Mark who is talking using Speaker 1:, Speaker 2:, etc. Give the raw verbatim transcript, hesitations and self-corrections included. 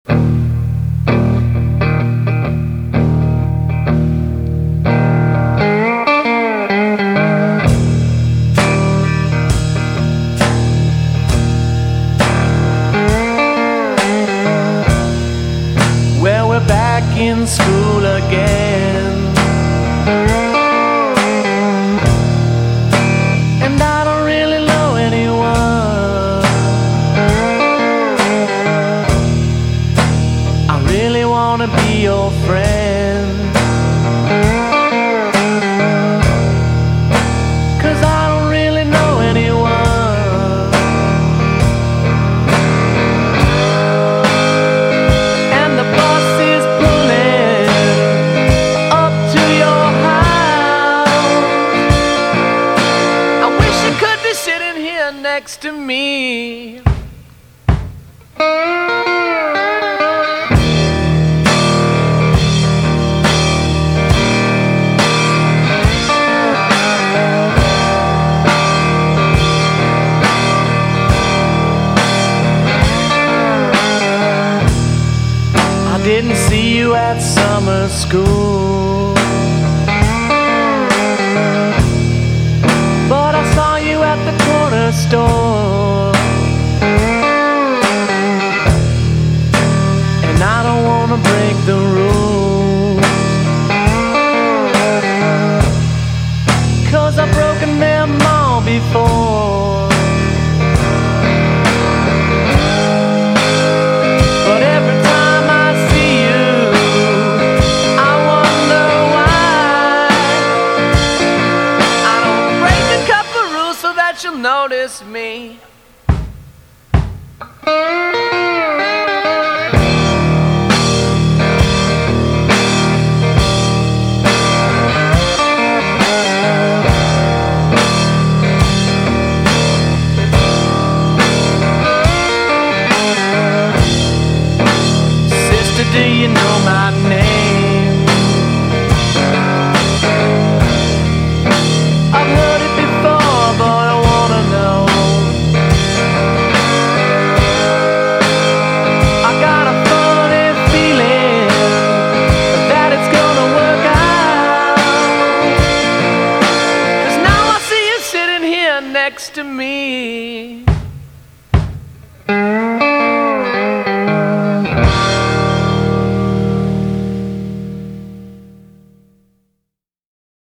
Speaker 1: Well, we're back in school again, and I don't really know anyone. I really wanna be your friend, 'cause I don't really know anyone. And the bus is pulling up to your house. I wish you could be sitting here next to me. Didn't see you at summer school, but I saw you at the corner store. And I don't wanna break the rules, 'cause I've broken them all before. But every time I see you, I wonder why I don't break a couple rules so that you'll notice me. Do you know my name? I've heard it before, but I wanna know. I got a funny feeling that it's gonna work out, 'cause now I see you sitting here next to me.